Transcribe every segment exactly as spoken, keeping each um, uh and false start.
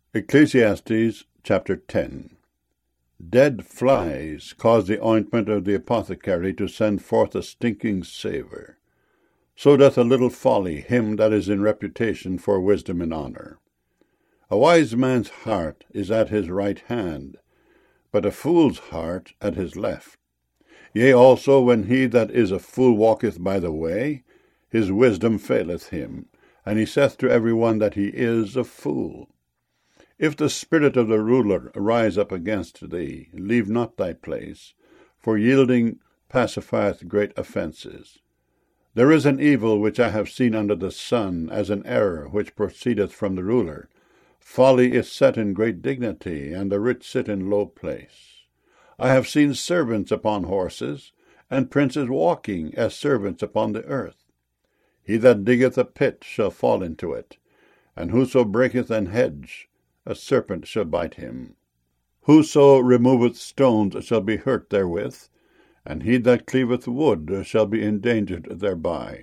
Ecclesiastes chapter ten. Dead flies cause the ointment of the apothecary to send forth a stinking savour. So doth a little folly him that is in reputation for wisdom and honour. A wise man's heart is at his right hand, but a fool's heart at his left. Yea, also when he that is a fool walketh by the way, his wisdom faileth him, and he saith to every one that he is a fool. If the spirit of the ruler rise up against thee, leave not thy place, for yielding pacifieth great offences. There is an evil which I have seen under the sun, as an error which proceedeth from the ruler. Folly is set in great dignity, and the rich sit in low place. I have seen servants upon horses, and princes walking as servants upon the earth. He that diggeth a pit shall fall into it, and whoso breaketh an hedge, a serpent shall bite him. Whoso removeth stones shall be hurt therewith, and he that cleaveth wood shall be endangered thereby.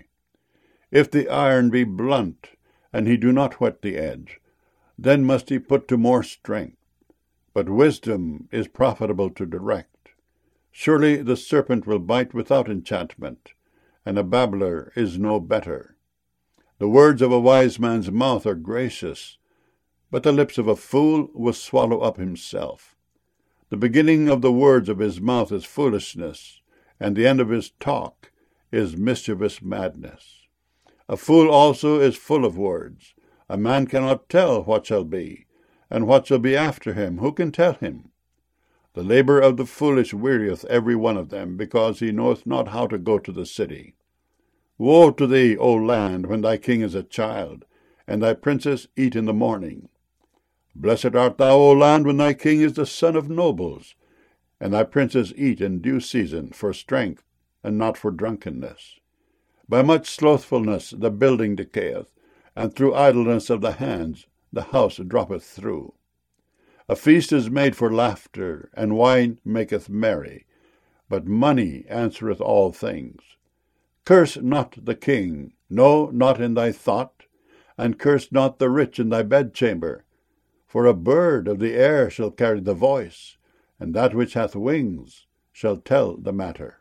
If the iron be blunt, and he do not whet the edge, then must he put to more strength. But wisdom is profitable to direct. Surely the serpent will bite without enchantment, and a babbler is no better. The words of a wise man's mouth are gracious, but the lips of a fool will swallow up himself. The beginning of the words of his mouth is foolishness, and the end of his talk is mischievous madness. A fool also is full of words. A man cannot tell what shall be, and what shall be after him, who can tell him? The labour of the foolish wearieth every one of them, because he knoweth not how to go to the city. Woe to thee, O land, when thy king is a child, and thy princes eat in the morning. Blessed art thou, O land, when thy king is the son of nobles, and thy princes eat in due season, for strength, and not for drunkenness. By much slothfulness the building decayeth, and through idleness of the hands the house droppeth through. A feast is made for laughter, and wine maketh merry, but money answereth all things. Curse not the king, no, not in thy thought, and curse not the rich in thy bedchamber. For a bird of the air shall carry the voice, and that which hath wings shall tell the matter.